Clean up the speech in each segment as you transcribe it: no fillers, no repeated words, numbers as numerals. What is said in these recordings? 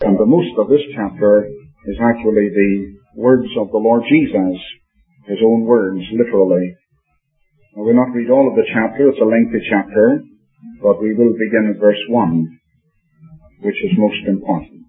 And the most of this chapter is actually the words of the Lord Jesus, his own words, literally. Now, we'll not read all of the chapter, it's a lengthy chapter, but we will begin at verse 1, which is most important.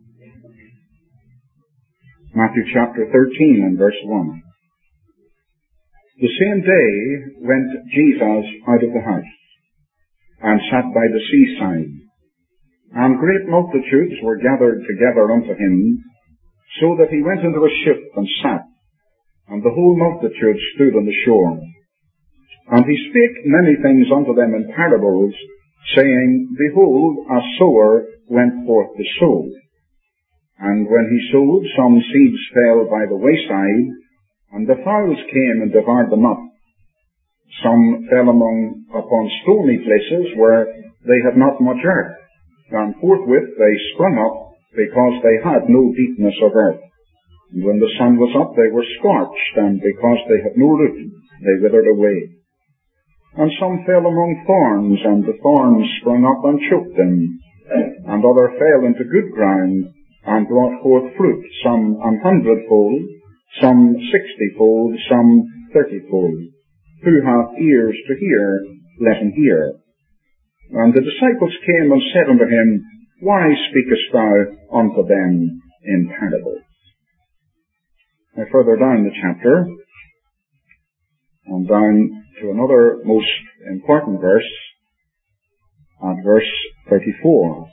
Matthew chapter 13 and verse 1. The same day went Jesus out of the house, and sat by the seaside. And great multitudes were gathered together unto him, so that he went into a ship and sat, and the whole multitude stood on the shore. And he spake many things unto them in parables, saying, Behold, a sower went forth to sow. And when he sowed, some seeds fell by the wayside, and the fowls came and devoured them up. Some fell upon stony places where they had not much earth, and forthwith they sprung up, because they had no deepness of earth. And when the sun was up, they were scorched, and because they had no root, they withered away. And some fell among thorns, and the thorns sprung up and choked them. And other fell into good ground, and brought forth fruit, some 100-fold, some 60-fold, some 30-fold. Who hath ears to hear, let him hear. And the disciples came and said unto him, Why speakest thou unto them in parables? Now further down the chapter, and down to another most important verse, at verse 34.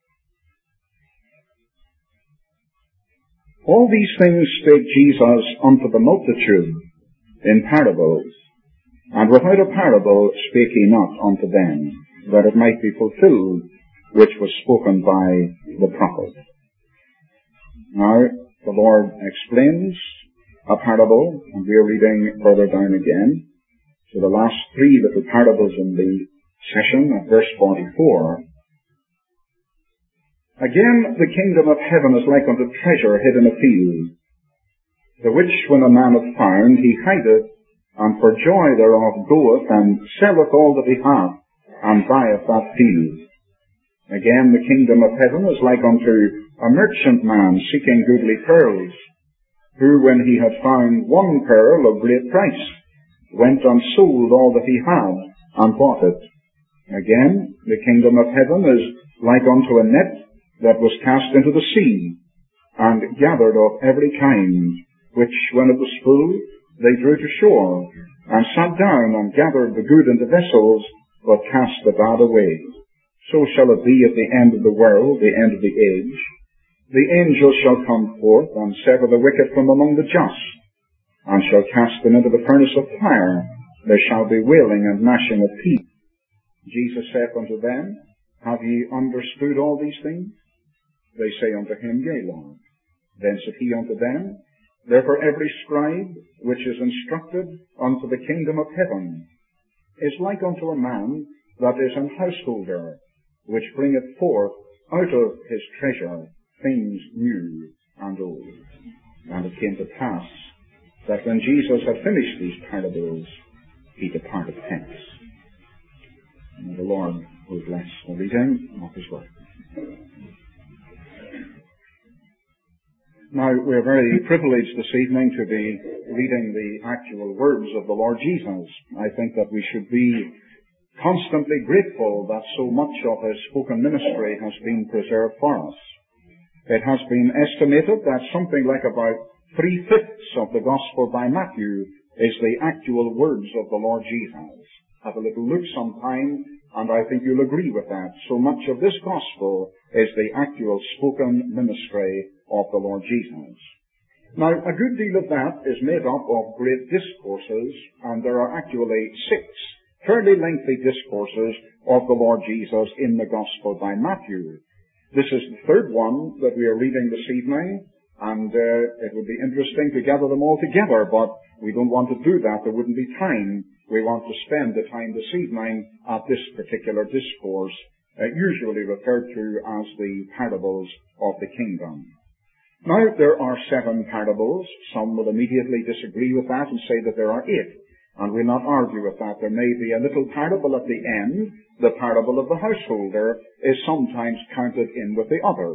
All these things spake Jesus unto the multitude in parables, and without a parable spake he not unto them, that it might be fulfilled which was spoken by the prophet. Now, the Lord explains a parable, and we are reading further down again. So the last three little parables in the session at verse 44. Again, the kingdom of heaven is like unto treasure hid in a field, the which when a man hath found, he hideth, and for joy thereof goeth, and selleth all that he hath, and buyeth that field. Again, the kingdom of heaven is like unto a merchantman seeking goodly pearls, who, when he had found one pearl of great price, went and sold all that he had, and bought it. Again, the kingdom of heaven is like unto a net that was cast into the sea, and gathered of every kind, which, when it was full, they drew to shore, and sat down, and gathered the good into vessels, but cast the bad away. So shall it be at the end of the world, the end of the age. The angels shall come forth, and sever the wicked from among the just, and shall cast them into the furnace of fire. There shall be wailing and gnashing of teeth. Jesus saith unto them, Have ye understood all these things? They say unto him, Yea, Lord. Then said he unto them, Therefore every scribe which is instructed unto the kingdom of heaven is like unto a man that is an householder, which bringeth forth out of his treasure things new and old. And it came to pass that when Jesus had finished these parables, he departed hence. And the Lord will bless the reading of his word. Now, we are very privileged this evening to be reading the actual words of the Lord Jesus. I think that we should be constantly grateful that so much of his spoken ministry has been preserved for us. It has been estimated that something like about 3/5 of the Gospel by Matthew is the actual words of the Lord Jesus. Have a little look sometime, and I think you'll agree with that. So much of this Gospel is the actual spoken ministry of the Lord Jesus. Now, a good deal of that is made up of great discourses, and there are actually 6 fairly lengthy discourses of the Lord Jesus in the Gospel by Matthew. This is the third one that we are reading this evening, and it would be interesting to gather them all together, but we don't want to do that. There wouldn't be time. We want to spend the time this evening at this particular discourse, usually referred to as the parables of the kingdom. Now, there are 7 parables. Some will immediately disagree with that and say that there are 8. And we'll not argue with that. There may be a little parable at the end. The parable of the householder is sometimes counted in with the others.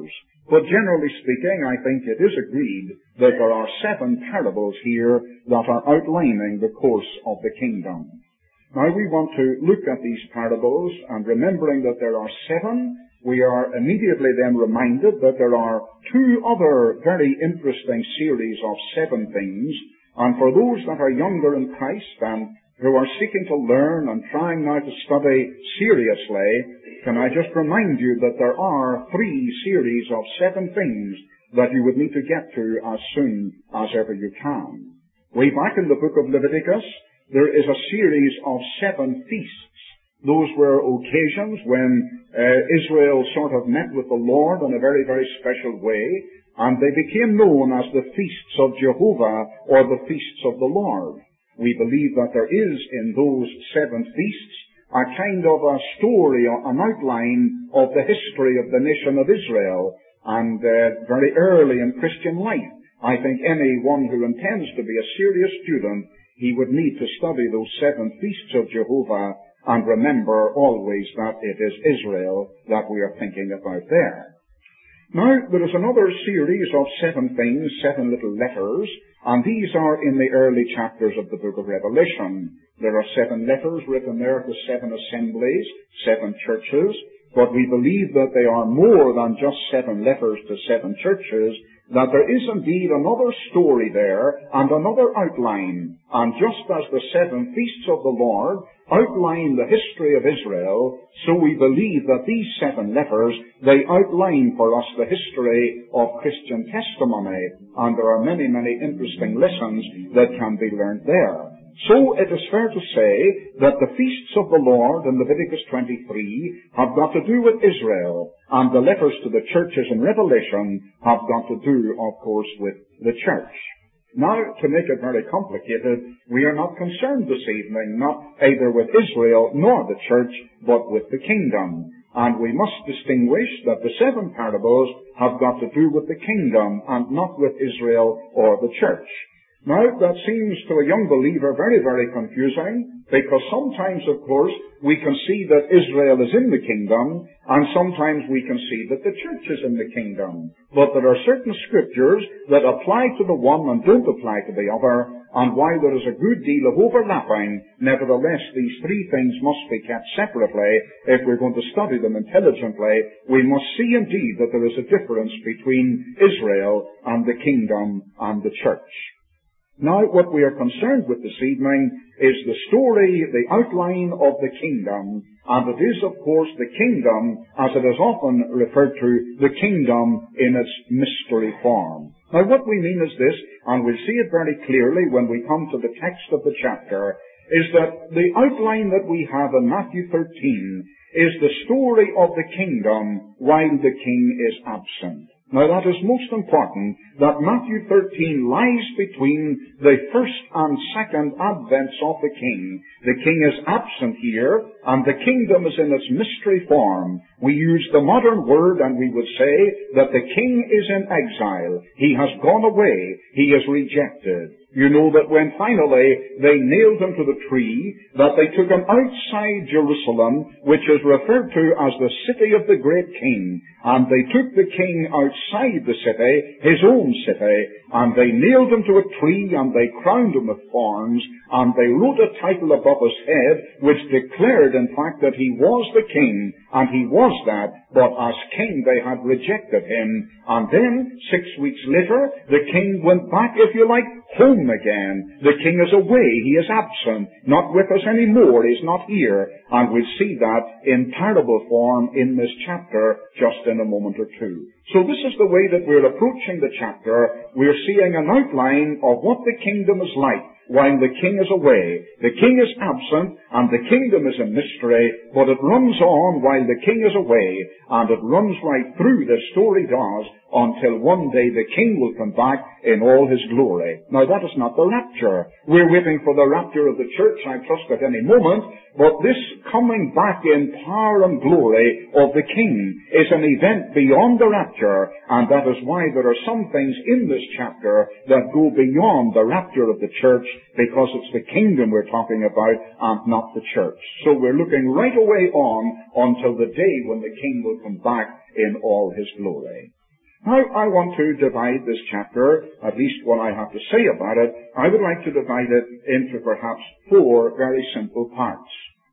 But generally speaking, I think it is agreed that there are 7 parables here that are outlining the course of the kingdom. Now we want to look at these parables, and remembering that there are 7, we are immediately then reminded that there are 2 other very interesting series of 7 things. And for those that are younger in Christ and who are seeking to learn and trying now to study seriously, can I just remind you that there are 3 series of 7 things that you would need to get to as soon as ever you can. Way back in the book of Leviticus, there is a series of 7 feasts. Those were occasions when Israel sort of met with the Lord in a very, very special way, and they became known as the feasts of Jehovah or the feasts of the Lord. We believe that there is in those 7 feasts a kind of a story, an outline of the history of the nation of Israel, and very early in Christian life. I think anyone who intends to be a serious student, he would need to study those 7 feasts of Jehovah and remember always that it is Israel that we are thinking about there. Now, there is another series of 7 things, 7 little letters, and these are in the early chapters of the book of Revelation. There are 7 letters written there to 7 assemblies, 7 churches, but we believe that they are more than just 7 letters to 7 churches, that there is indeed another story there and another outline. And just as the 7 feasts of the Lord outline the history of Israel, so we believe that these 7 letters, they outline for us the history of Christian testimony. And there are many, many interesting lessons that can be learned there. So it is fair to say that the feasts of the Lord in Leviticus 23 have got to do with Israel, and the letters to the churches in Revelation have got to do, of course, with the church. Now, to make it very complicated, we are not concerned this evening, not either with Israel nor the church, but with the kingdom. And we must distinguish that the 7 parables have got to do with the kingdom and not with Israel or the church. Now, that seems to a young believer very, very confusing, because sometimes, of course, we can see that Israel is in the kingdom, and sometimes we can see that the church is in the kingdom. But there are certain scriptures that apply to the one and don't apply to the other, and while there is a good deal of overlapping, nevertheless, these 3 things must be kept separately. If we're going to study them intelligently, we must see indeed that there is a difference between Israel and the kingdom and the church. Now, what we are concerned with this evening is the story, the outline of the kingdom, and it is, of course, the kingdom, as it is often referred to, the kingdom in its mystery form. Now, what we mean is this, and we'll see it very clearly when we come to the text of the chapter, is that the outline that we have in Matthew 13 is the story of the kingdom while the king is absent. Now, that is most important, that Matthew 13 lies between the first and second advents of the king. The king is absent here, and the kingdom is in its mystery form. We use the modern word, and we would say that the king is in exile. He has gone away. He is rejected. You know that when finally they nailed him to the tree, that they took him outside Jerusalem, which is referred to as the city of the great king. And they took the king outside the city, his own city, and they nailed him to a tree, and they crowned him with thorns, and they wrote a title above his head, which declared, in fact, that he was the king, and he was that, but as king they had rejected him. And then, 6 weeks later, the king went back, if you like, home again. The king is away. He is absent. Not with us anymore. He's not here. And we'll see that in parable form in this chapter just in a moment or two. So this is the way that we're approaching the chapter. We're seeing an outline of what the kingdom is like while the king is away. The king is absent, and the kingdom is a mystery, but it runs on while the king is away, and it runs right through, the story does, until one day the king will come back in all his glory. Now, that is not the rapture. We're waiting for the rapture of the church, I trust, at any moment, but this coming back in power and glory of the king is an event beyond the rapture, and that is why there are some things in this chapter that go beyond the rapture of the church, because it's the kingdom we're talking about and not the church. So we're looking right away on until the day when the king will come back in all his glory. Now, I want to divide this chapter, at least what I have to say about it. I would like to divide it into perhaps 4 very simple parts.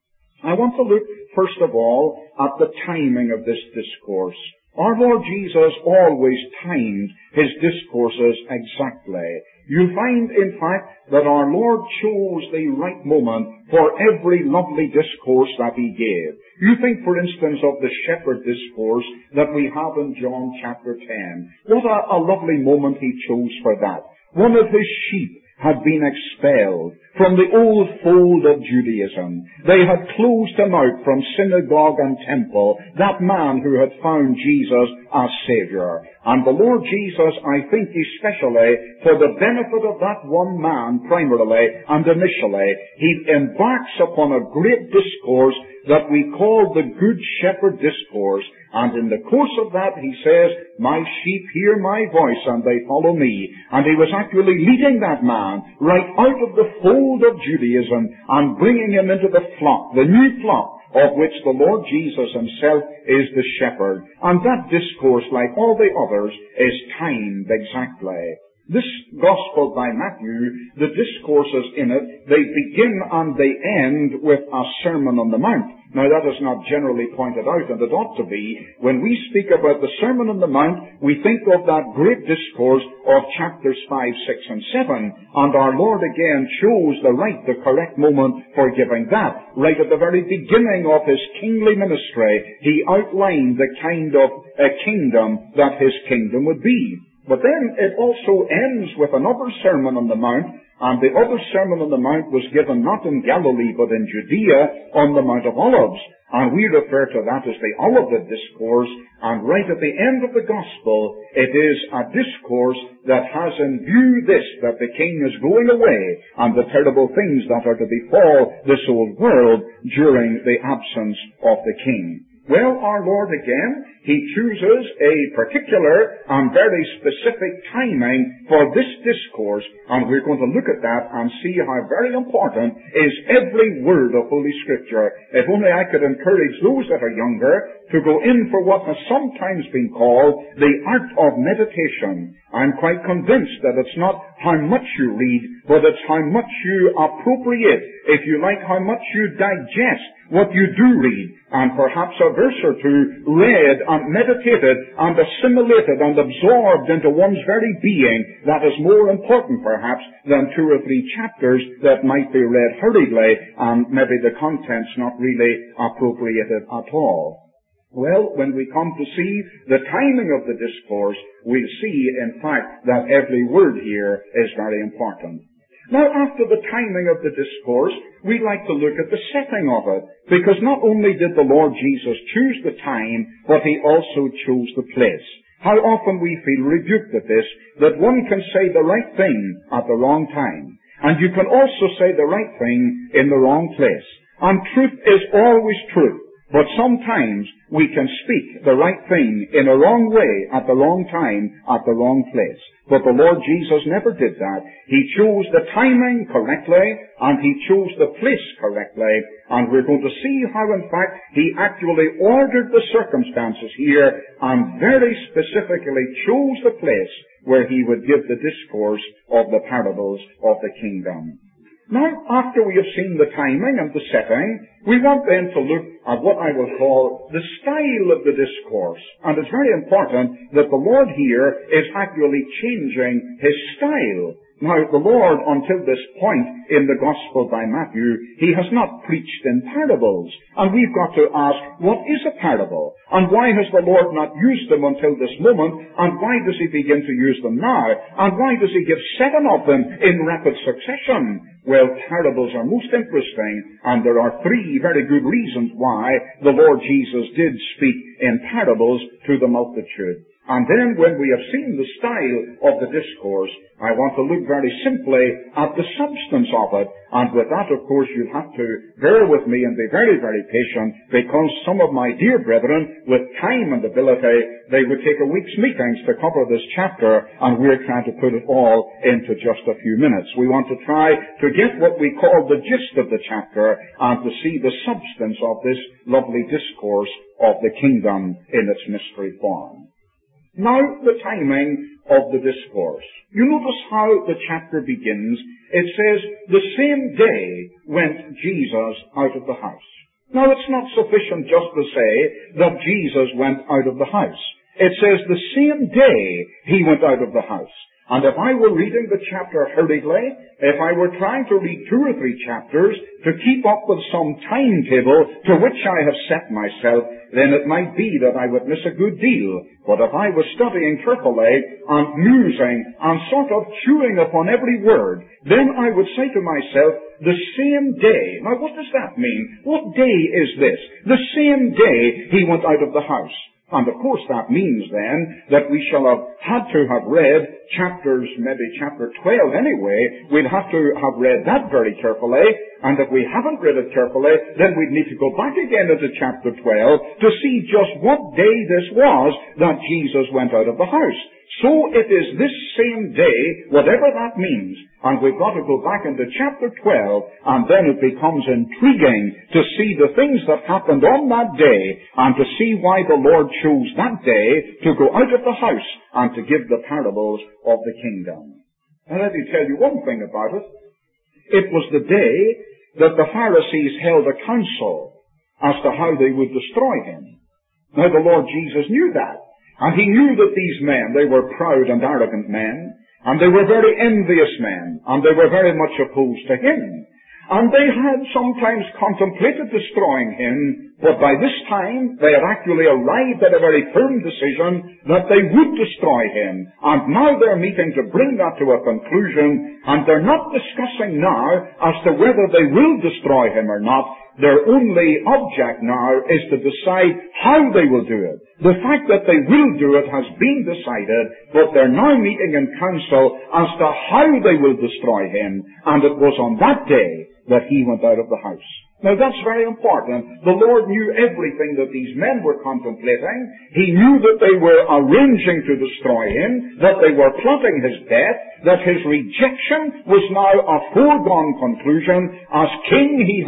I want to look, first of all, at the timing of this discourse. Our Lord Jesus always timed his discourses exactly. You'll find, in fact, that our Lord chose the right moment for every lovely discourse that he gave. You think, for instance, of the shepherd discourse that we have in John chapter 10. What a lovely moment he chose for that. One of his sheep had been expelled from the old fold of Judaism. They had closed him out from synagogue and temple, that man who had found Jesus as Savior. And the Lord Jesus, I think especially for the benefit of that one man primarily and initially, he embarks upon a great discourse that we call the Good Shepherd Discourse. And in the course of that, he says, my sheep hear my voice and they follow me. And he was actually leading that man right out of the fold of Judaism and bringing him into the flock, the new flock, of which the Lord Jesus himself is the shepherd. And that discourse, like all the others, is timed exactly. This Gospel by Matthew, the discourses in it, they begin and they end with a Sermon on the Mount. Now, that is not generally pointed out, and it ought to be. When we speak about the Sermon on the Mount, we think of that great discourse of chapters 5, 6, and 7, and our Lord again chose the correct moment for giving that. Right at the very beginning of his kingly ministry, he outlined the kind of kingdom that his kingdom would be. But then it also ends with another Sermon on the Mount, and the other Sermon on the Mount was given not in Galilee but in Judea on the Mount of Olives. And we refer to that as the Olivet Discourse. And right at the end of the Gospel, it is a discourse that has in view this, that the King is going away and the terrible things that are to befall this old world during the absence of the King. Well, our Lord again, he chooses a particular and very specific timing for this discourse, and we're going to look at that and see how very important is every word of Holy Scripture. If only I could encourage those that are younger to go in for what has sometimes been called the art of meditation. I'm quite convinced that it's not how much you read, but it's how much you appropriate, if you like, how much you digest what you do read, and perhaps a verse or two read and meditated and assimilated and absorbed into one's very being, that is more important perhaps than 2 or 3 chapters that might be read hurriedly and maybe the contents not really appropriated at all. Well, when we come to see the timing of the discourse, we'll see, in fact, that every word here is very important. Now, after the timing of the discourse, we'd like to look at the setting of it, because not only did the Lord Jesus choose the time, but he also chose the place. How often we feel rebuked at this, that one can say the right thing at the wrong time, and you can also say the right thing in the wrong place. And truth is always truth. But sometimes we can speak the right thing in a wrong way at the wrong time at the wrong place. But the Lord Jesus never did that. He chose the timing correctly and he chose the place correctly. And we're going to see how, in fact, he actually ordered the circumstances here and very specifically chose the place where he would give the discourse of the parables of the kingdom. Now, after we have seen the timing and the setting, we want then to look at what I will call the style of the discourse. And it's very important that the Lord here is actually changing his style. Now, the Lord, until this point in the Gospel by Matthew, he has not preached in parables. And we've got to ask, what is a parable? And why has the Lord not used them until this moment? And why does he begin to use them now? And why does he give 7 of them in rapid succession? Well, parables are most interesting, and there are 3 very good reasons why the Lord Jesus did speak in parables to the multitude. And then when we have seen the style of the discourse, I want to look very simply at the substance of it. And with that, of course, you'll have to bear with me and be very, very patient, because some of my dear brethren, with time and ability, they would take a week's meetings to cover this chapter, and we're trying to put it all into just a few minutes. We want to try to get what we call the gist of the chapter and to see the substance of this lovely discourse of the kingdom in its mystery form. Now, the timing of the discourse. You notice how the chapter begins. It says, the same day went Jesus out of the house. Now, it's not sufficient just to say that Jesus went out of the house. It says the same day he went out of the house. And if I were reading the chapter hurriedly, if I were trying to read 2 or 3 chapters to keep up with some timetable to which I have set myself, then it might be that I would miss a good deal. But if I was studying carefully and musing and sort of chewing upon every word, then I would say to myself, the same day. Now, what does that mean? What day is this? The same day he went out of the house. And of course that means then that we shall have had to have read maybe chapter 12 anyway. We'd have to have read that very carefully. And if we haven't read it carefully, then we'd need to go back again into chapter 12 to see just what day this was that Jesus went out of the house. So it is this same day, whatever that means, and we've got to go back into chapter 12, and then it becomes intriguing to see the things that happened on that day, and to see why the Lord chose that day to go out of the house and to give the parables of the kingdom. And let me tell you one thing about it. It was the day that the Pharisees held a council as to how they would destroy him. Now the Lord Jesus knew that. And he knew that these men, they were proud and arrogant men, and they were very envious men, and they were very much opposed to him. And they had sometimes contemplated destroying him, but by this time they had actually arrived at a very firm decision that they would destroy him. And now they're meeting to bring that to a conclusion, and they're not discussing now as to whether they will destroy him or not. Their only object now is to decide how they will do it. The fact that they will do it has been decided, but they're now meeting in council as to how they will destroy him. And it was on that day that he went out of the house. Now that's very important. The Lord knew everything that these men were contemplating. He knew that they were arranging to destroy him, that they were plotting his death, that his rejection was now a foregone conclusion. As king he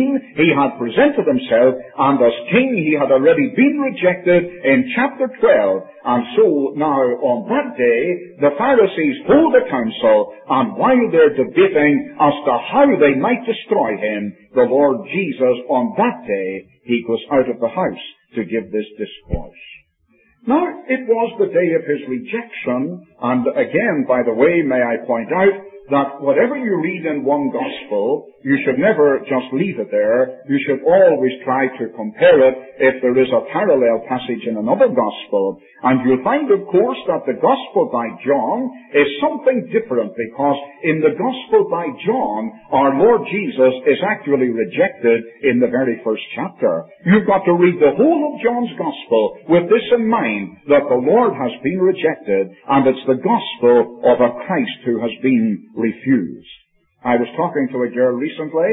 had presented himself, and as king he had already been rejected in chapter 12. And so now on that day, the Pharisees hold a council, and while they're debating as to how they might destroy him, the Lord Jesus on that day, he goes out of the house to give this discourse. Now, it was the day of his rejection, and again, by the way, may I point out that whatever you read in one gospel, you should never just leave it there. You should always try to compare it if there is a parallel passage in another gospel. And you'll find, of course, that the gospel by John is something different, because in the gospel by John, our Lord Jesus is actually rejected in the very first chapter. You've got to read the whole of John's gospel with this in mind, that the Lord has been rejected, and it's the gospel of a Christ who has been refused. I was talking to a girl recently.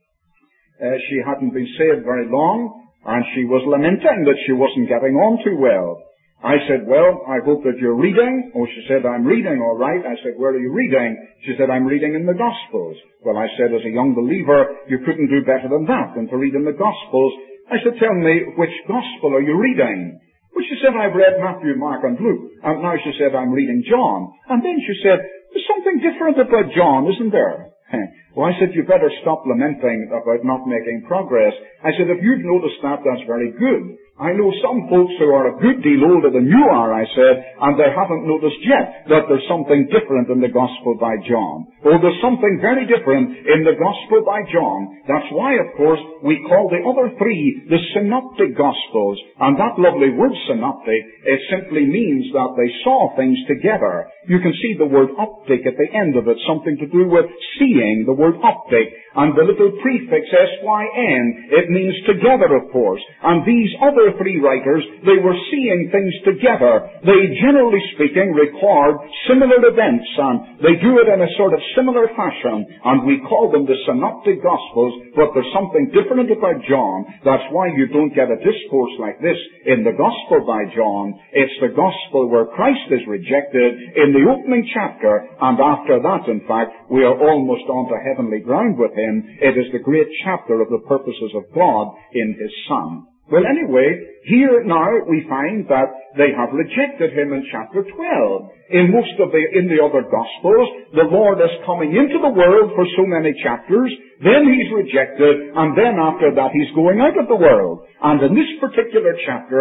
She hadn't been saved very long, and she was lamenting that she wasn't getting on too well. I said, well, I hope that you're reading. Oh, she said, I'm reading, all right. I said, where are you reading? She said, I'm reading in the Gospels. Well, I said, as a young believer, you couldn't do better than that, than to read in the Gospels. I said, tell me, which Gospel are you reading? Well, she said, I've read Matthew, Mark, and Luke. And now she said, I'm reading John. And then she said, there's something different about John, isn't there? Well, I said, you better stop lamenting about not making progress. I said, if you've noticed that, that's very good. I know some folks who are a good deal older than you are, I said, and they haven't noticed yet that there's something different in the Gospel by John. Oh, there's something very different in the Gospel by John. That's why, of course, we call the other three the Synoptic Gospels. And that lovely word synoptic, it simply means that they saw things together. You can see the word optic at the end of it, something to do with seeing, the word optic. And the little prefix S-Y-N, it means together, of course. And these other three writers, they were seeing things together. They, generally speaking, record similar events, and they do it in a sort of similar fashion. And we call them the Synoptic Gospels, but there's something different about John. That's why you don't get a discourse like this in the Gospel by John. It's the Gospel where Christ is rejected in the opening chapter, and after that, in fact, we are almost onto heavenly ground with him. It is the great chapter of the purposes of God in His Son. Well, anyway, here now we find that they have rejected him in chapter 12. In the other Gospels, the Lord is coming into the world for so many chapters, then he's rejected, and then after that he's going out of the world. And in this particular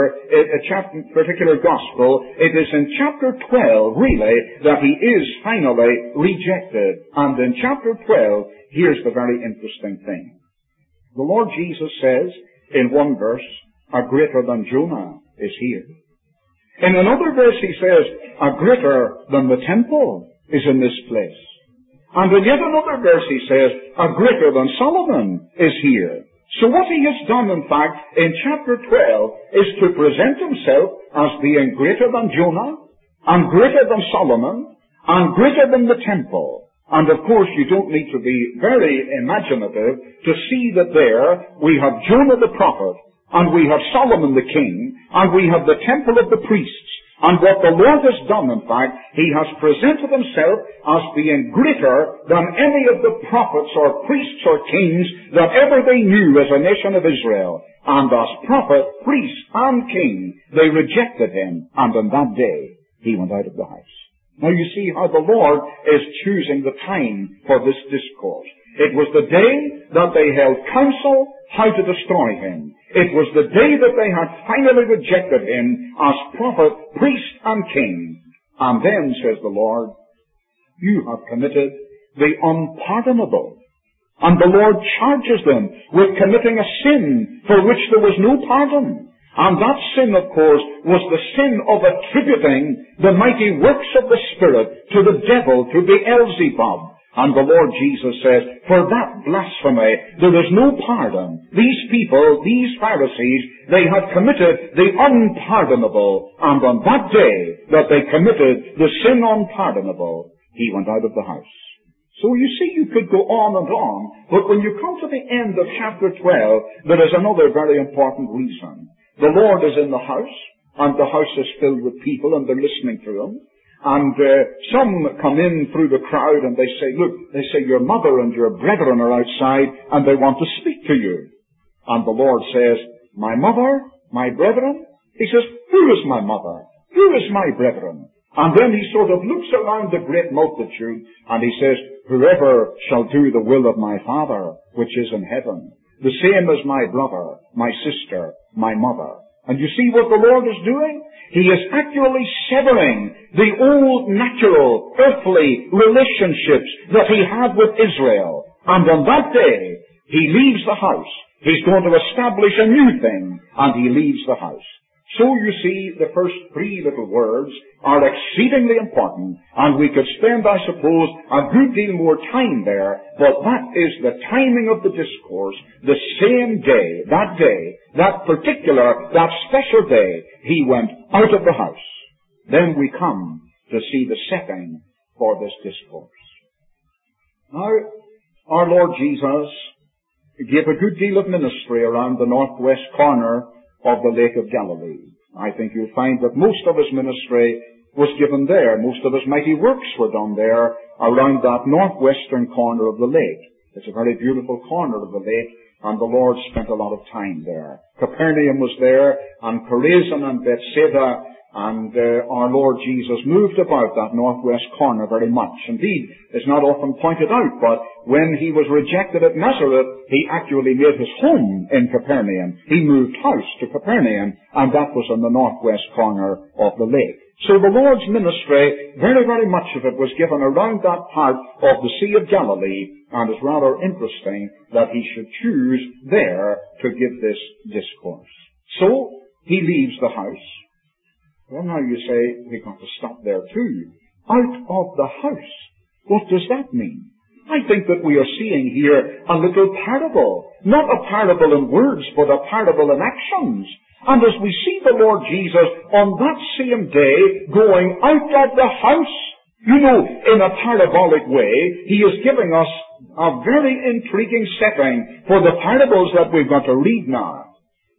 particular Gospel, it is in chapter 12, really, that he is finally rejected. And in chapter 12, here's the very interesting thing. The Lord Jesus says, in one verse, a greater than Jonah is here. In another verse he says, a greater than the temple is in this place. And in yet another verse he says, a greater than Solomon is here. So what he has done, in fact, in chapter 12, is to present himself as being greater than Jonah, and greater than Solomon, and greater than the temple. And of course, you don't need to be very imaginative to see that there we have Jonah the prophet, and we have Solomon the king, and we have the temple of the priests. And what the Lord has done, in fact, he has presented himself as being greater than any of the prophets or priests or kings that ever they knew as a nation of Israel. And as prophet, priest, and king, they rejected him, and on that day he went out of the house. Now you see how the Lord is choosing the time for this discourse. It was the day that they held counsel how to destroy him. It was the day that they had finally rejected him as prophet, priest, and king. And then, says the Lord, you have committed the unpardonable. And the Lord charges them with committing a sin for which there was no pardon. And that sin, of course, was the sin of attributing the mighty works of the Spirit to the devil, to Beelzebub. And the Lord Jesus says, for that blasphemy, there is no pardon. These people, these Pharisees, they had committed the unpardonable. And on that day that they committed the sin unpardonable, he went out of the house. So you see, you could go on and on, but when you come to the end of chapter 12, there is another very important reason. The Lord is in the house, and the house is filled with people, and they're listening to him. And some come in through the crowd and they say, look, they say, your mother and your brethren are outside and they want to speak to you. And the Lord says, my mother, my brethren? He says, who is my mother? Who is my brethren? And then he sort of looks around the great multitude and he says, whoever shall do the will of my Father, which is in heaven, the same as my brother, my sister, my mother. And you see what the Lord is doing? He is actually severing the old natural, earthly relationships that he had with Israel. And on that day, he leaves the house. He's going to establish a new thing, and he leaves the house. So you see, the first three little words are exceedingly important, and we could spend, I suppose, a good deal more time there, but that is the timing of the discourse. The same day, that particular, that special day, he went out of the house. Then we come to see the setting for this discourse. Now, our Lord Jesus gave a good deal of ministry around the northwest corner of the Lake of Galilee. I think you'll find that most of his ministry was given there. Most of his mighty works were done there around that northwestern corner of the lake. It's a very beautiful corner of the lake, and the Lord spent a lot of time there. Capernaum was there, and Chorazin and Bethsaida, and our Lord Jesus moved about that northwest corner very much. Indeed, it's not often pointed out, but when he was rejected at Nazareth, he actually made his home in Capernaum. He moved house to Capernaum, and that was on the northwest corner of the lake. So the Lord's ministry, very, very much of it was given around that part of the Sea of Galilee, and it's rather interesting that he should choose there to give this discourse. So, he leaves the house. Well, now you say, we've got to stop there too. Out of the house. What does that mean? I think that we are seeing here a little parable. Not a parable in words, but a parable in actions. And as we see the Lord Jesus on that same day going out of the house, you know, in a parabolic way, he is giving us a very intriguing setting for the parables that we've got to read now.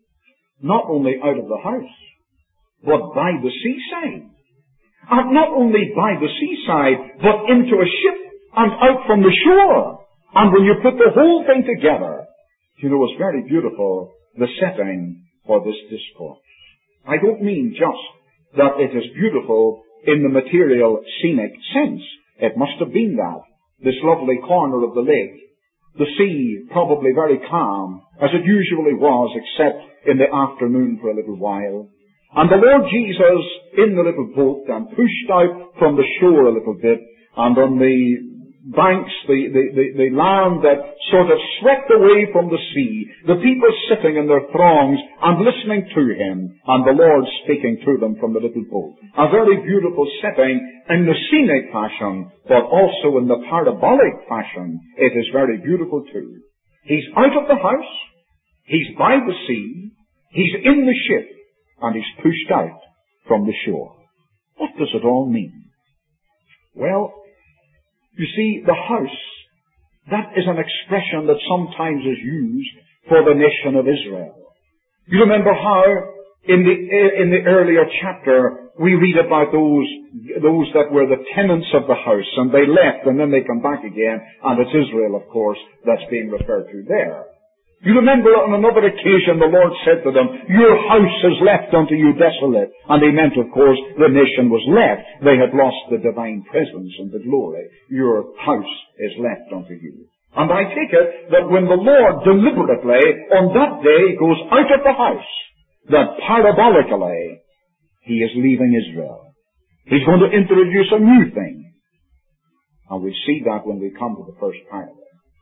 Not only out of the house, but by the seaside. And not only by the seaside, but into a ship and out from the shore. And when you put the whole thing together, you know, it's very beautiful, the setting for this discourse. I don't mean just that it is beautiful in the material scenic sense. It must have been that. This lovely corner of the lake, the sea probably very calm, as it usually was, except in the afternoon for a little while. And the Lord Jesus in the little boat and pushed out from the shore a little bit, and on the banks, the land that sort of swept away from the sea, the people sitting in their throngs and listening to Him, and the Lord speaking to them from the little boat. A very beautiful setting in the scenic fashion, but also in the parabolic fashion. It is very beautiful too. He's out of the house, He's by the sea, He's in the ship, and He's pushed out from the shore. What does it all mean? Well, you see, the house, that is an expression that sometimes is used for the nation of Israel. You remember how in the earlier chapter we read about those that were the tenants of the house, and they left and then they come back again, and it's Israel, of course, that's being referred to there. You remember on another occasion the Lord said to them, "Your house is left unto you desolate." And He meant, of course, the nation was left. They had lost the divine presence and the glory. Your house is left unto you. And I take it that when the Lord deliberately on that day goes out of the house, that parabolically He is leaving Israel. He's going to introduce a new thing. And we see that when we come to the first parable.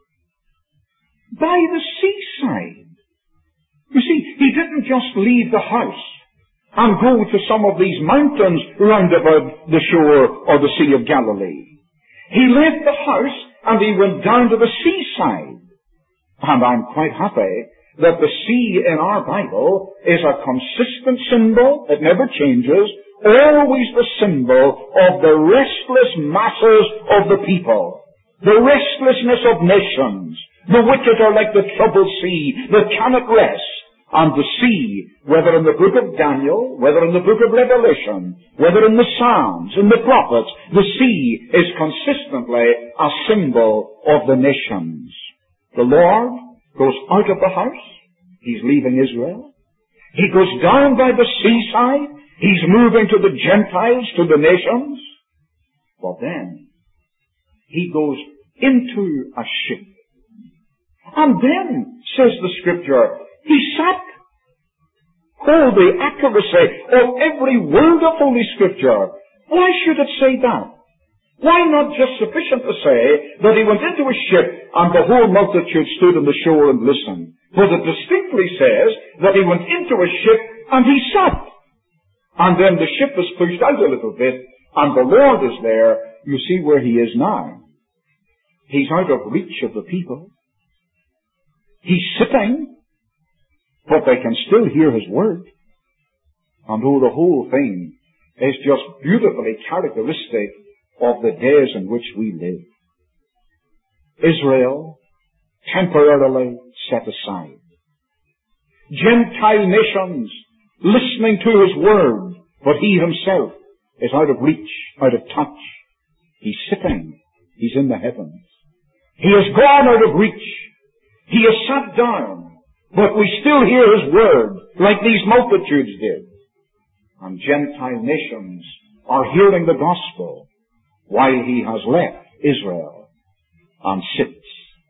By the seaside. You see, He didn't just leave the house and go to some of these mountains round about the shore or the Sea of Galilee. He left the house and He went down to the seaside. And I'm quite happy that the sea in our Bible is a consistent symbol. It never changes. Always the symbol of the restless masses of the people. The restlessness of nations. The wicked are like the troubled sea that cannot rest. And the sea, whether in the book of Daniel, whether in the book of Revelation, whether in the Psalms, in the prophets, the sea is consistently a symbol of the nations. The Lord goes out of the house. He's leaving Israel. He goes down by the seaside. He's moving to the Gentiles, to the nations. But then He goes into a ship. And then, says the Scripture, He sat. Oh, the accuracy of every word of Holy Scripture. Why should it say that? Why not just sufficient to say that He went into a ship and the whole multitude stood on the shore and listened? But it distinctly says that He went into a ship and He sat. And then the ship is pushed out a little bit and the Lord is there. You see where He is now. He's out of reach of the people. He's sitting, but they can still hear His word. And oh, the whole thing is just beautifully characteristic of the days in which we live. Israel, temporarily set aside. Gentile nations, listening to His word, but He Himself is out of reach, out of touch. He's sitting. He's in the heavens. He has gone out of reach. He has sat down, but we still hear His word like these multitudes did. And Gentile nations are hearing the gospel while He has left Israel and sits.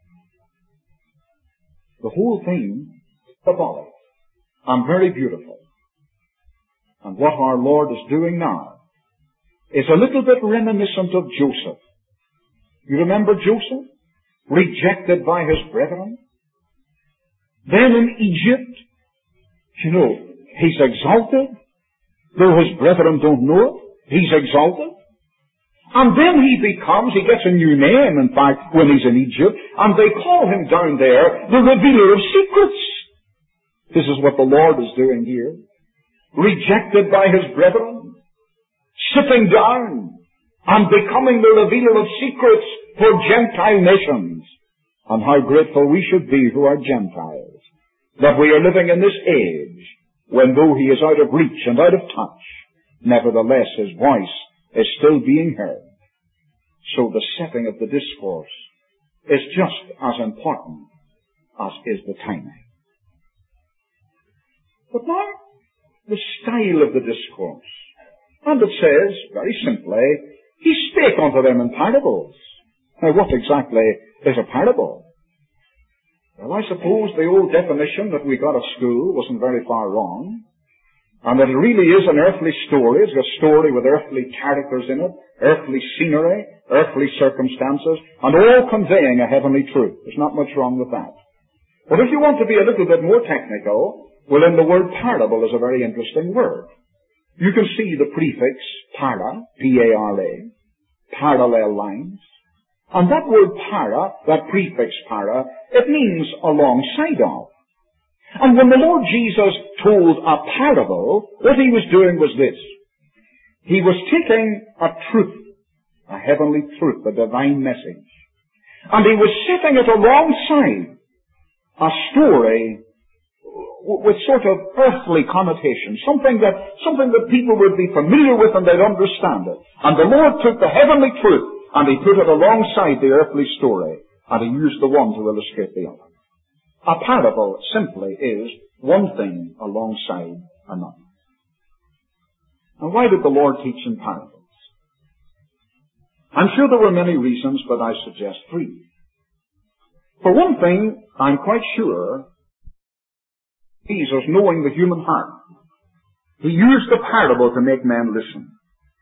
The whole thing is symbolic and very beautiful. And what our Lord is doing now is a little bit reminiscent of Joseph. You remember Joseph? Rejected by his brethren. Then in Egypt, he's exalted. Though his brethren don't know it, he's exalted. And then he gets a new name, in fact, when he's in Egypt, and they call him down there the revealer of secrets. This is what the Lord is doing here. Rejected by his brethren, sitting down, and becoming the revealer of secrets for Gentile nations. And how grateful we should be who are Gentiles, that we are living in this age, when though He is out of reach and out of touch, nevertheless His voice is still being heard. So the setting of the discourse is just as important as is the timing. But now, the style of the discourse. And it says, very simply, he spake unto them in parables. Now, what exactly is a parable? Well, I suppose the old definition that we got at school wasn't very far wrong, and that it really is an earthly story. It's a story with earthly characters in it, earthly scenery, earthly circumstances, and all conveying a heavenly truth. There's not much wrong with that. But if you want to be a little bit more technical, well, then the word parable is a very interesting word. You can see the prefix para, P-A-R-A, parallel lines. And that word para, that prefix para, it means alongside of. And when the Lord Jesus told a parable, what he was doing was this. He was taking a truth, a heavenly truth, a divine message, and he was setting it alongside a story with sort of earthly connotation, something that people would be familiar with and they'd understand it. And the Lord took the heavenly truth and he put it alongside the earthly story, and he used the one to illustrate the other. A parable simply is one thing alongside another. And why did the Lord teach in parables? I'm sure there were many reasons, but I suggest three. For one thing, I'm quite sure Jesus, knowing the human heart, he used the parable to make men listen.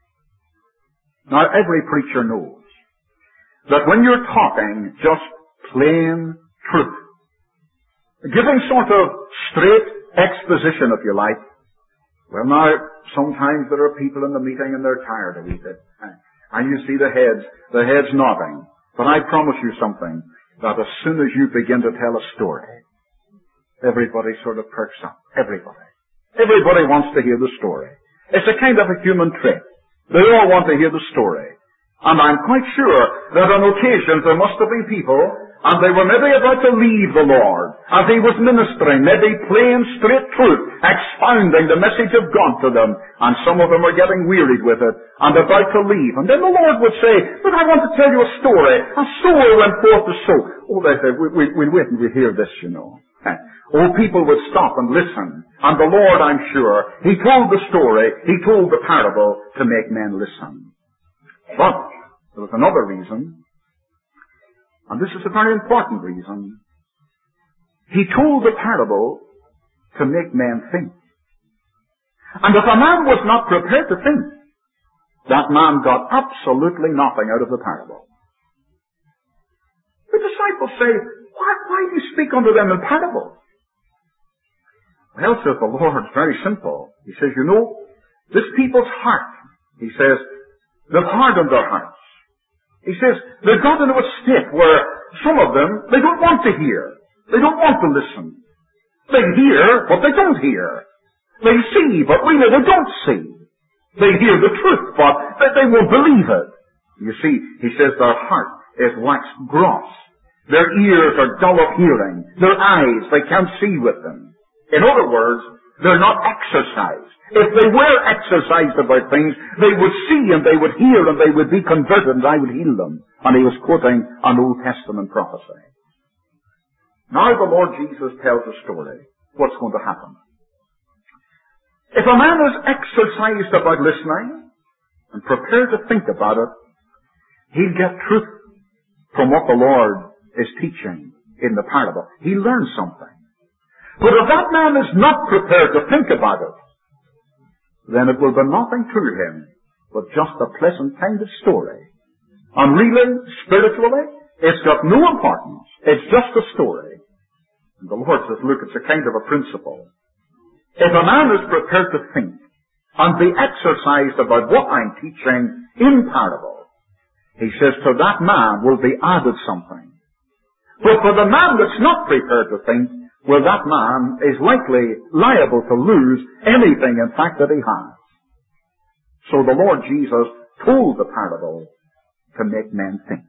Now, every preacher knows that when you're talking just plain truth, giving sort of straight exposition, if you like, well, now, sometimes there are people in the meeting and they're tired of it. And you see the heads nodding. But I promise you something, that as soon as you begin to tell a story, everybody sort of perks up. Everybody wants to hear the story. It's a kind of a human trait. They all want to hear the story. And I'm quite sure that on occasions there must have been people, and they were maybe about to leave the Lord, as he was ministering, maybe plain, straight truth, expounding the message of God to them, and some of them were getting wearied with it, and about to leave. And then the Lord would say, "But I want to tell you a story. A sower went forth to sow." Oh, they say, we'll wait and we'll hear this, you know. Oh, people would stop and listen. And the Lord, I'm sure, he told the story, he told the parable to make men listen. But there was another reason, and this is a very important reason. He told the parable to make men think. And if a man was not prepared to think, that man got absolutely nothing out of the parable. The disciples say, why do you speak unto them in parables? Well, says the Lord, it's very simple. He says, you know, this people's heart, he says, they've hardened their hearts. He says, they've got into a state where some of them, they don't want to hear. They don't want to listen. They hear, but they don't hear. They see, but really they don't see. They hear the truth, but they won't believe it. You see, he says their heart is waxed gross. Their ears are dull of hearing. Their eyes, they can't see with them. In other words, they're not exercised. If they were exercised about things, they would see and they would hear and they would be converted and I would heal them. And he was quoting an Old Testament prophecy. Now the Lord Jesus tells a story. What's going to happen? If a man is exercised about listening and prepared to think about it, he'll get truth from what the Lord is teaching in the parable. He'll learn something. But if that man is not prepared to think about it, then it will be nothing to him but just a pleasant kind of story. And really, spiritually, it's got no importance. It's just a story. And the Lord says, look, it's a kind of a principle. If a man is prepared to think and be exercised about what I'm teaching in parable, he says, to that man will be added something. But for the man that's not prepared to think, well, that man is likely liable to lose anything, in fact, that he has. So the Lord Jesus told the parable to make men think.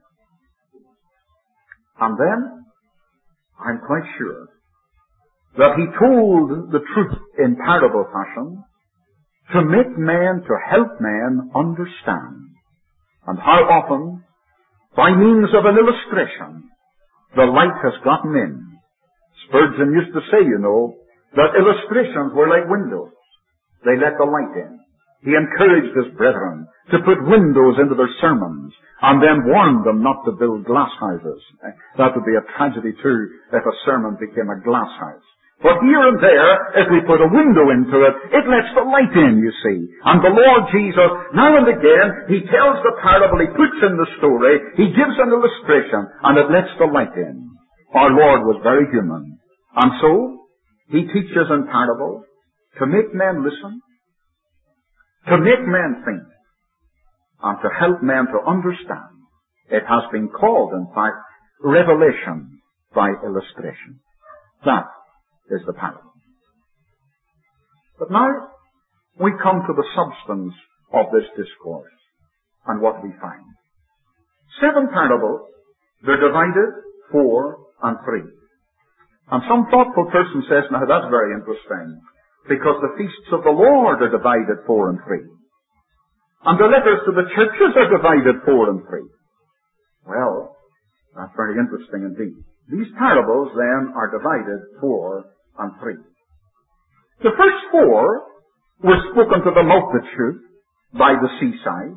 And then, I'm quite sure that he told the truth in parable fashion to make men, to help men understand. And how often, by means of an illustration, the light has gotten in. Spurgeon used to say, you know, that illustrations were like windows. They let the light in. He encouraged his brethren to put windows into their sermons and then warned them not to build glass houses. That would be a tragedy too if a sermon became a glass house. But here and there, if we put a window into it, it lets the light in, you see. And the Lord Jesus, now and again, He tells the parable, He puts in the story, He gives an illustration, and it lets the light in. Our Lord was very human. And so, He teaches in parables to make men listen, to make men think, and to help men to understand. It has been called, in fact, revelation by illustration. That is the parable. But now, we come to the substance of this discourse, and what we find. 7 parables, they're divided 4 and 3. And some thoughtful person says, now that's very interesting, because the feasts of the Lord are divided 4 and 3. And the letters to the churches are divided 4 and 3. Well, that's very interesting indeed. These parables then are divided 4 and 3. The first 4 were spoken to the multitude by the seaside.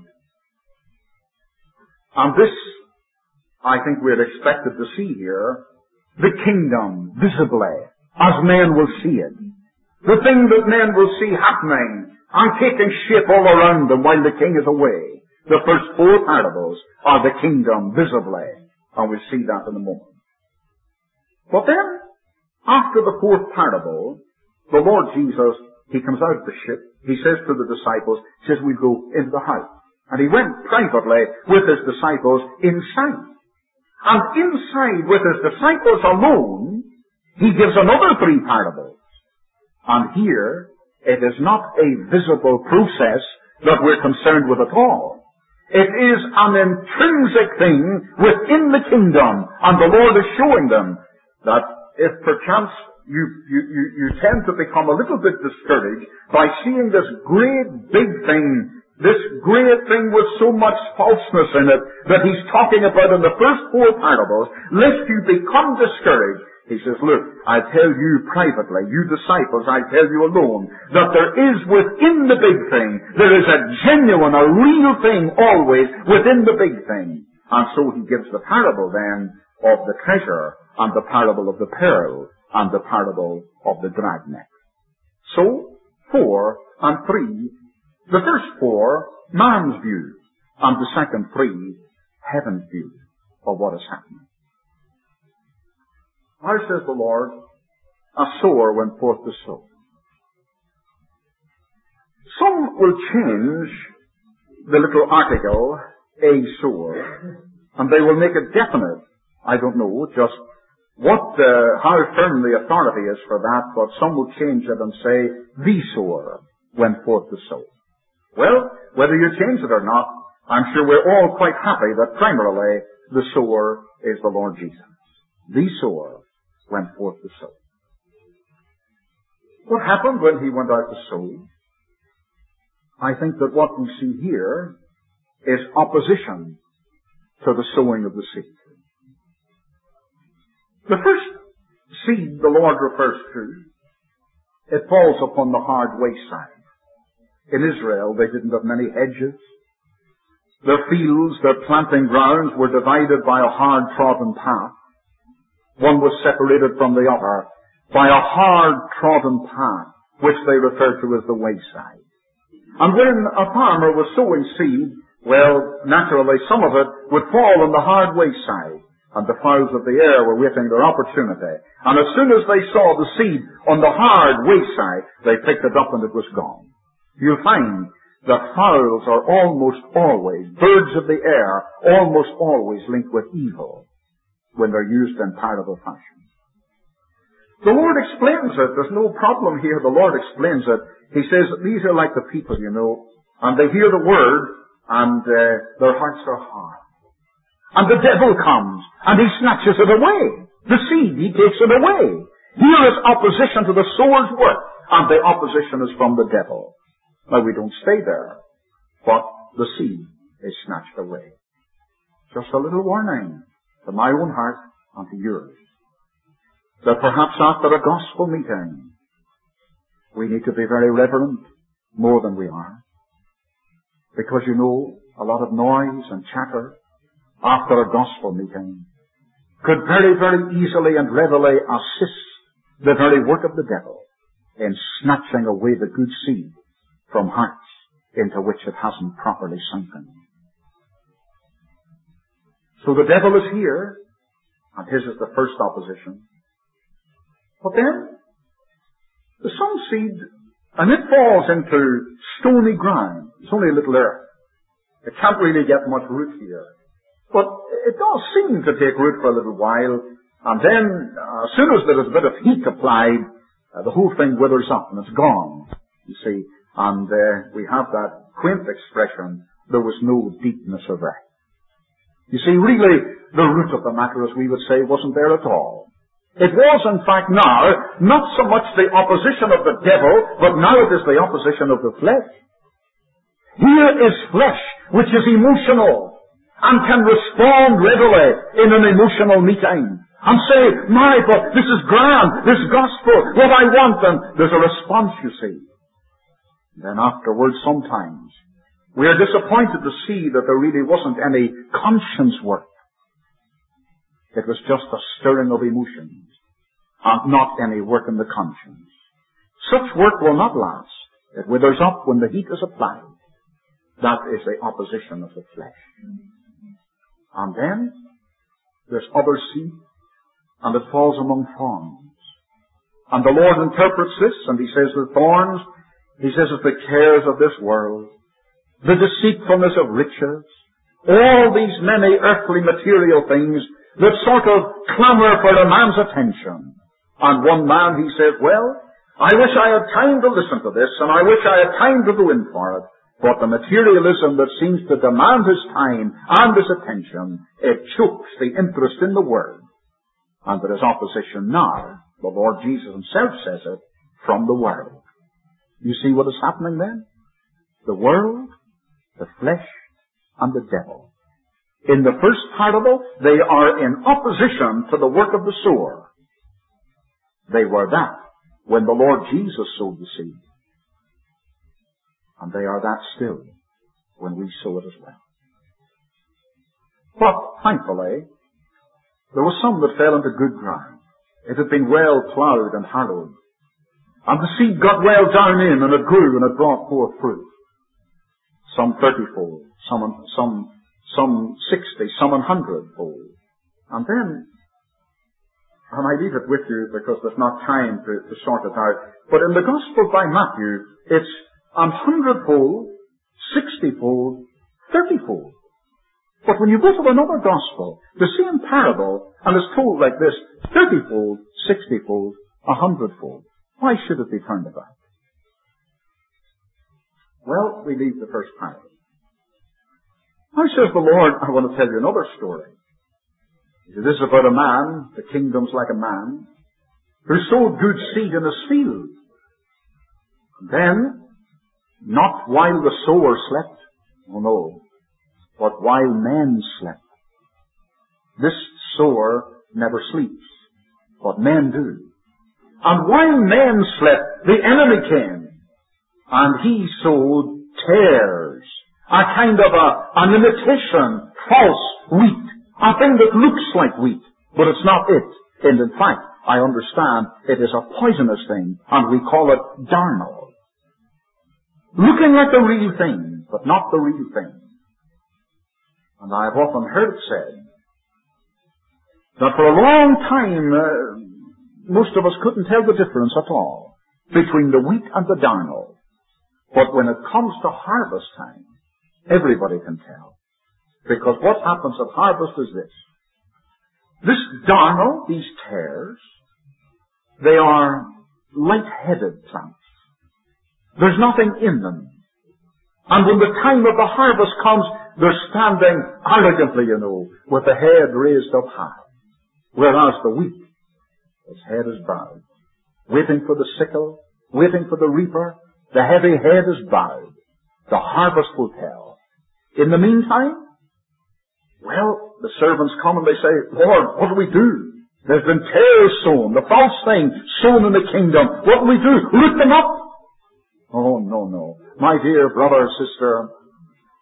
And this, I think we're expected to see here, the kingdom visibly, as men will see it. The thing that men will see happening and taking shape all around them while the king is away. The first 4 parables are the kingdom visibly. And we'll see that in a moment. But then, after the 4th parable, the Lord Jesus, He comes out of the ship. He says to the disciples, He says, we'll go into the house. And He went privately with His disciples inside. And inside with His disciples alone, He gives another 3 parables. And here, it is not a visible process that we're concerned with at all. It is an intrinsic thing within the kingdom. And the Lord is showing them that if perchance you tend to become a little bit discouraged by seeing this great big thing, this great thing with so much falseness in it that He's talking about in the first 4 parables, lest you become discouraged, He says, look, I tell you privately, you disciples, I tell you alone, that there is within the big thing, there is a genuine, a real thing always within the big thing. And so He gives the parable then of the treasure, and the parable of the pearl, and the parable of the dragnet. So, 4 and 3, the first 4, man's view, and the second 3, heaven's view of what is happening. How says the Lord, a sower went forth to sow. Some will change the little article, a sower, and they will make it definite. I don't know just how firm the authority is for that, but some will change it and say, the sower went forth to sow. Well, whether you change it or not, I'm sure we're all quite happy that primarily the sower is the Lord Jesus. The sower went forth to sow. What happened when He went out to sow? I think that what we see here is opposition to the sowing of the seed. The first seed the Lord refers to, it falls upon the hard wayside. In Israel, they didn't have many hedges. Their fields, their planting grounds were divided by a hard-trodden path. One was separated from the other by a hard-trodden path, which they referred to as the wayside. And when a farmer was sowing seed, well, naturally some of it would fall on the hard wayside. And the fowls of the air were waiting their opportunity. And as soon as they saw the seed on the hard wayside, they picked it up and it was gone. You'll find that fowls are almost always, birds of the air, almost always linked with evil when they're used in parable fashion. The Lord explains it. There's no problem here. The Lord explains it. He says that these are like the people, and they hear the word, and their hearts are hard. And the devil comes, and he snatches it away. The seed, he takes it away. Here is opposition to the sower's work, and the opposition is from the devil. Now, we don't stay there, but the seed is snatched away. Just a little warning to my own heart and to yours, that perhaps after a gospel meeting, we need to be very reverent, more than we are. Because you know, a lot of noise and chatter after a gospel meeting could very, very easily and readily assist the very work of the devil in snatching away the good seed from hearts into which it hasn't properly sunken. So the devil is here, and his is the first opposition. But then, the some seed, and it falls into stony ground. It's only a little earth. It can't really get much root here. But it does seem to take root for a little while, and then, as soon as there is a bit of heat applied, the whole thing withers up and it's gone, you see. And we have that quaint expression, there was no deepness of earth. You see, really, the root of the matter, as we would say, wasn't there at all. It was, in fact, now, not so much the opposition of the devil, but now it is the opposition of the flesh. Here is flesh, which is emotional, and can respond readily in an emotional meeting, and say, my God, this is grand, this gospel, what I want, and there's a response, you see. Then afterwards, sometimes, we are disappointed to see that there really wasn't any conscience work. It was just a stirring of emotions, and not any work in the conscience. Such work will not last. It withers up when the heat is applied. That is the opposition of the flesh. And then, there's other seed, and it falls among thorns. And the Lord interprets this, and He says the thorns, He says it's the cares of this world, the deceitfulness of riches, all these many earthly material things that sort of clamor for a man's attention. And one man, he says, well, I wish I had time to listen to this, and I wish I had time to go in for it, but the materialism that seems to demand his time and his attention, it chokes the interest in the Word. And there is opposition now, the Lord Jesus Himself says it, from the world. You see what is happening then? The world, the flesh, and the devil. In the first parable, they are in opposition to the work of the sower. They were that when the Lord Jesus sowed the seed. And they are that still when we sow it as well. But, thankfully, there were some that fell into good ground. It had been well plowed and harrowed. And the seed got well down in, and it grew, and it brought forth fruit. Some 30-fold, some 60, some 100-fold. And then, and I leave it with you because there's not time to sort it out, but in the Gospel by Matthew, it's 100-fold, 60-fold, 30-fold. But when you go to another Gospel, the same parable, and it's told like this, 30-fold, 60-fold, 100-fold. Why should it be turned about? Well, we leave the first parable. Now says the Lord, I want to tell you another story. This is about a man, the kingdom's like a man, who sowed good seed in his field. Then, not while the sower slept, oh no, but while men slept. This sower never sleeps, but men do. And while men slept, the enemy came, and he sowed tares, a kind of an imitation, false wheat, a thing that looks like wheat, but it's not it. And in fact, I understand it is a poisonous thing, and we call it darnel. Looking like the real thing, but not the real thing. And I have often heard it said that for a long time, most of us couldn't tell the difference at all between the wheat and the darnel. But when it comes to harvest time, everybody can tell. Because what happens at harvest is this. This darnel, these tares, they are light-headed plants. There's nothing in them. And when the time of the harvest comes, they're standing arrogantly, with the head raised up high. Whereas the wheat, its head is bowed, waiting for the sickle, waiting for the reaper. The heavy head is bowed. The harvest will tell. In the meantime, well, the servants come and they say, Lord, what do we do? There's been tares sown, the false thing sown in the kingdom. What do we do? Root them up? Oh, no. My dear brother or sister,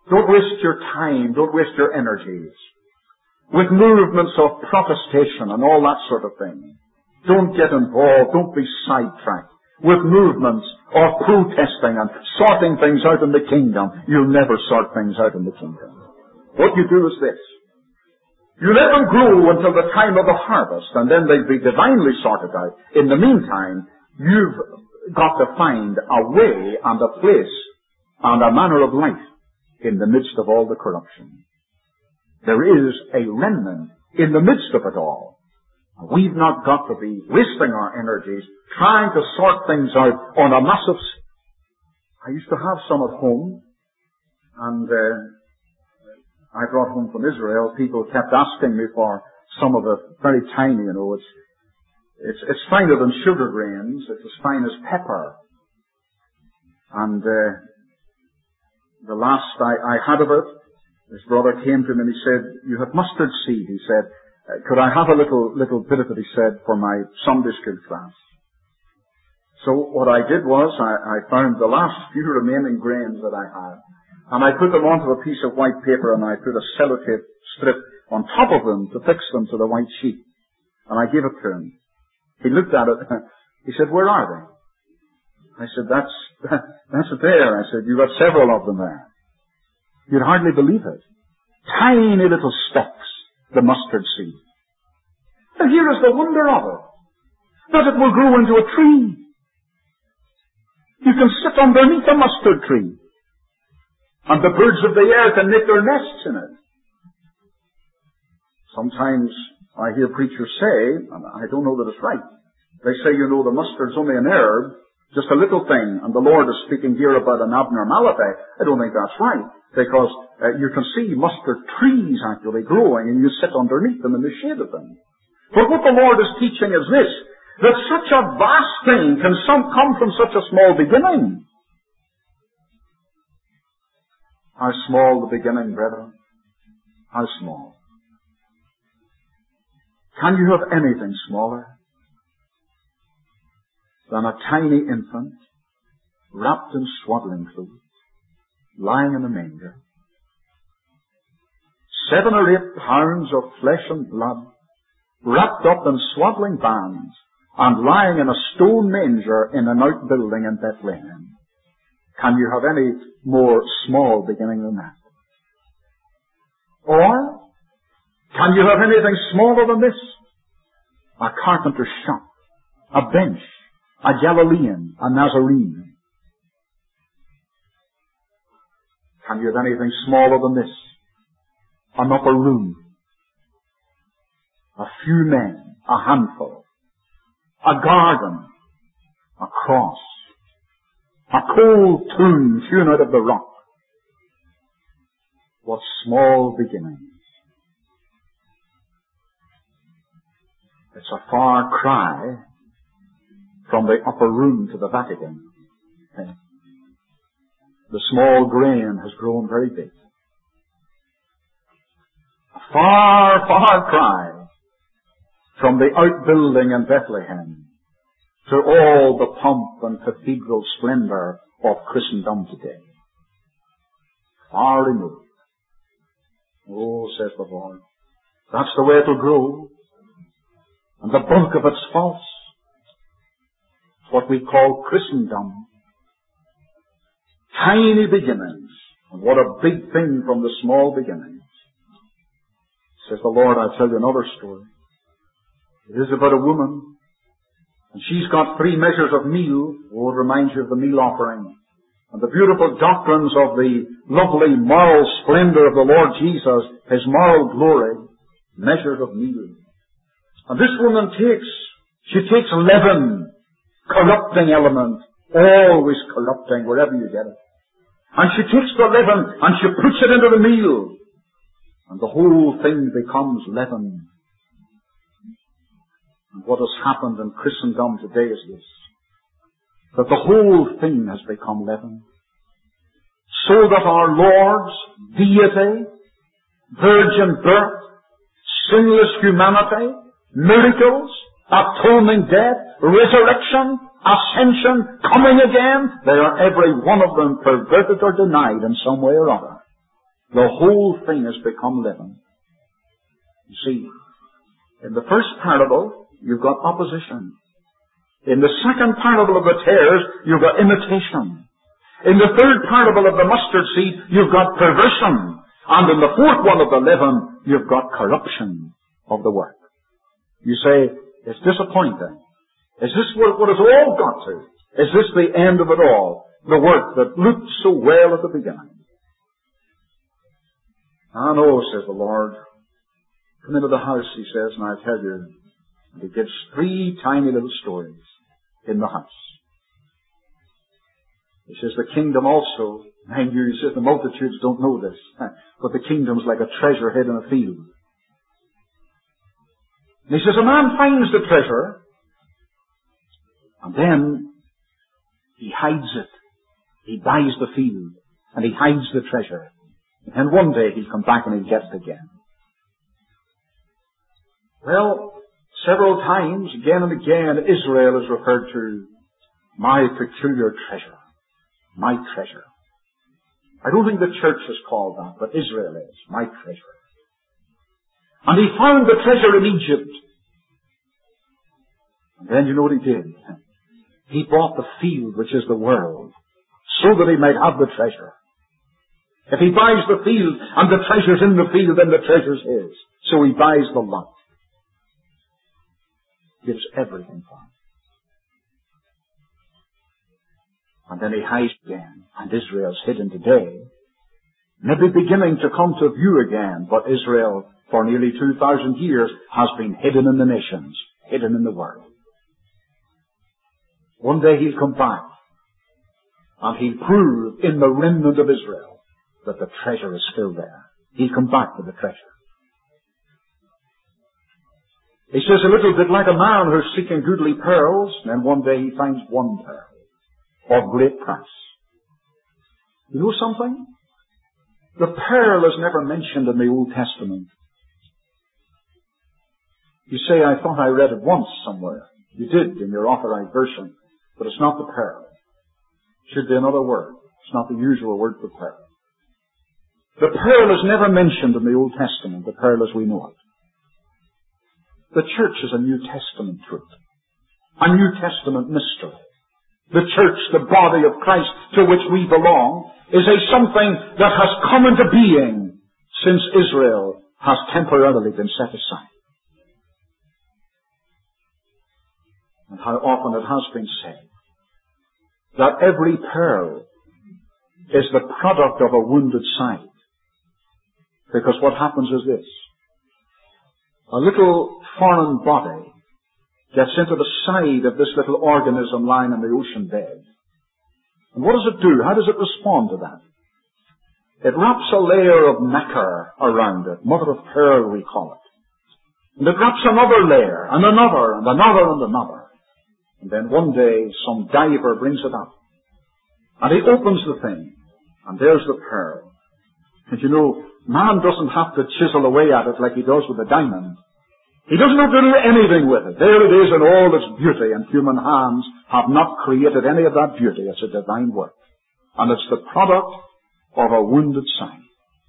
Don't waste your time. Don't waste your energies with movements of protestation and all that sort of thing. Don't get involved. Don't be sidetracked with movements of protesting and sorting things out in the kingdom. You'll never sort things out in the kingdom. What you do is this. You let them grow until the time of the harvest, and then they'll be divinely sorted out. In the meantime, you've got to find a way and a place and a manner of life in the midst of all the corruption. There is a remnant in the midst of it all. We've not got to be wasting our energies trying to sort things out on a massive scale. I used to have some at home, and I brought home from Israel. People kept asking me for some of it, very tiny, you know. It's finer than sugar grains. It's as fine as pepper. And the last I had of it, this brother came to me and he said, "You have mustard seed," he said. "Could I have a little bit of it," he said, "for my Sunday school class?" So what I did was, I found the last few remaining grains that I had, and I put them onto a piece of white paper, and I put a sellotape strip on top of them to fix them to the white sheet. And I gave it to him. He looked at it. He said, "Where are they?" I said, That's there." I said, "You've got several of them there." You'd hardly believe it. Tiny little specks, the mustard seed. And here is the wonder of it, that it will grow into a tree. You can sit underneath a mustard tree, and the birds of the air can make their nests in it. Sometimes I hear preachers say, and I don't know that it's right, they say, you know, the mustard's only an herb, just a little thing, and the Lord is speaking here about an abnormality. I don't think that's right, because you can see mustard trees actually growing, and you sit underneath them in the shade of them. But what the Lord is teaching is this, that such a vast thing can come from such a small beginning. How small the beginning, brethren? How small? Can you have anything smaller than a tiny infant wrapped in swaddling clothes, lying in a manger? 7 or 8 pounds of flesh and blood, wrapped up in swaddling bands, and lying in a stone manger in an outbuilding in Bethlehem. Can you have any more small beginning than that? Or, can you have anything smaller than this? A carpenter's shop, a bench, a Galilean, a Nazarene. Can you have anything smaller than this? An upper room, a few men, a handful, a garden, a cross, a cold tomb hewn out of the rock. What small beginnings. It's a far cry from the upper room to the Vatican. The small grain has grown very big. A far, far cry from the outbuilding in Bethlehem to all the pomp and cathedral splendor of Christendom today. Far removed. Oh, says the Lord, that's the way it'll grow. And the bulk of it's false. It's what we call Christendom. Tiny beginnings. And what a big thing from the small beginnings. Says the Lord, I'll tell you another story. It is about a woman, and she's got 3 measures of meal. Oh, it reminds you of the meal offering. And the beautiful doctrines of the lovely moral splendor of the Lord Jesus, His moral glory, measures of meal. And this woman takes leaven, corrupting element, always corrupting wherever you get it. And she takes the leaven and she puts it into the meal. And the whole thing becomes leaven. And what has happened in Christendom today is this, that the whole thing has become leaven. So that our Lord's deity, virgin birth, sinless humanity, miracles, atoning death, resurrection, ascension, coming again, they are every one of them perverted or denied in some way or other. The whole thing has become living. You see, in the first parable, you've got opposition. In the second parable of the tares, you've got imitation. In the third parable of the mustard seed, you've got perversion. And in the fourth one of the leaven, you've got corruption of the work. You say, it's disappointing. Is this what it's all got to? Is this the end of it all? The work that looked so well at the beginning. I know, says the Lord. Come into the house, he says, and I'll tell you. And he gives 3 tiny little stories in the house. He says the kingdom also, mind you, he says the multitudes don't know this, but the kingdom's like a treasure hid in a field. And he says a man finds the treasure, and then he hides it. He buys the field, and he hides the treasure. And one day he'll come back and he'll get it again. Well, several times, again and again, Israel is referred to my peculiar treasure. My treasure. I don't think the church is called that, but Israel is. My treasure. And he found the treasure in Egypt. And then you know what he did? He bought the field, which is the world, so that he might have the treasure. If he buys the field and the treasure's in the field, then the treasure's his. So he buys the lot. Gives everything for him. And then he hides again. And Israel's hidden today. Maybe beginning to come to view again. But Israel, for nearly 2,000 years, has been hidden in the nations. Hidden in the world. One day he'll come back. And he'll prove in the remnant of Israel that the treasure is still there. He'll come back with the treasure. He says a little bit like a man who's seeking goodly pearls, and then one day he finds one pearl of great price. You know something? The pearl is never mentioned in the Old Testament. You say, I thought I read it once somewhere. You did in your authorized version, but it's not the pearl. It should be another word. It's not the usual word for pearl. The pearl is never mentioned in the Old Testament, the pearl as we know it. The church is a New Testament truth, a New Testament mystery. The church, the body of Christ to which we belong, is a something that has come into being since Israel has temporarily been set aside. And how often it has been said that every pearl is the product of a wounded side. Because what happens is this. A little foreign body gets into the side of this little organism lying in the ocean bed. And what does it do? How does it respond to that? It wraps a layer of nacre around it, mother of pearl we call it. And it wraps another layer, and another, and another, and another. And then one day some diver brings it up. And he opens the thing, and there's the pearl. And you know, man doesn't have to chisel away at it like he does with a diamond. He doesn't have to do anything with it. There it is in all its beauty, and human hands have not created any of that beauty. It's a divine work. And it's the product of a wounded side.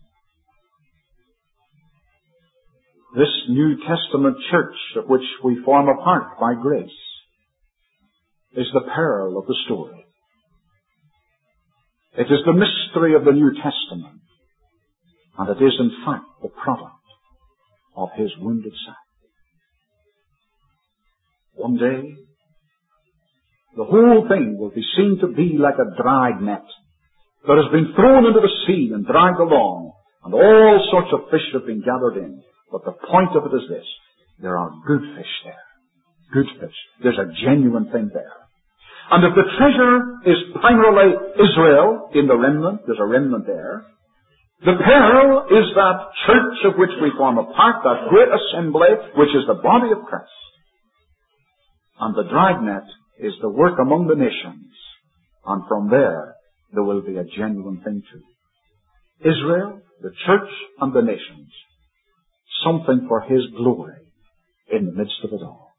This New Testament church of which we form a part by grace is the pearl of the story. It is the mystery of the New Testament. And it is in fact the product of his wounded side. One day, the whole thing will be seen to be like a drag net that has been thrown into the sea and dragged along, and all sorts of fish have been gathered in. But the point of it is this: there are good fish there. Good fish. There's a genuine thing there. And if the treasure is primarily Israel in the remnant, there's a remnant there. The pearl is that church of which we form a part, that great assembly, which is the body of Christ. And the dragnet is the work among the nations. And from there will be a genuine thing too. Israel, the church, and the nations. Something for his glory in the midst of it all.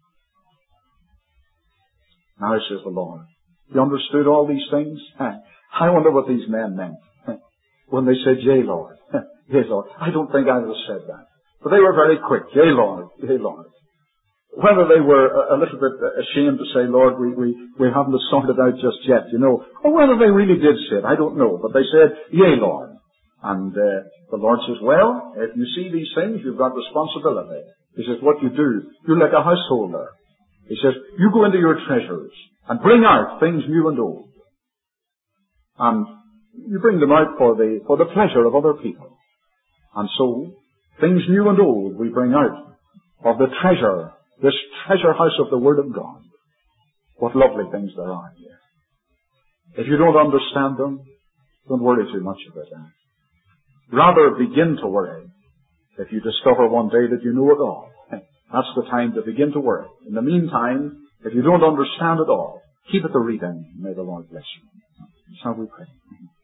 Now, says the Lord, you understood all these things? I wonder what these men meant. when they said, yea, Lord. Yea, Lord. I don't think I would have said that. But they were very quick. Yea, Lord. Yea, Lord. Whether they were a little bit ashamed to say, Lord, we haven't sorted out just yet, or whether they really did say it, I don't know. But they said, yea, Lord. And the Lord says, well, if you see these things, you've got responsibility. He says, what you do, you're like a householder. He says, you go into your treasures and bring out things new and old. And you bring them out for the pleasure of other people. And so, things new and old we bring out of the treasure, this treasure house of the Word of God. What lovely things there are here. If you don't understand them, don't worry too much about that. Rather begin to worry if you discover one day that you know it all. That's the time to begin to worry. In the meantime, if you don't understand it all, keep at the reading. May the Lord bless you. Shall we pray?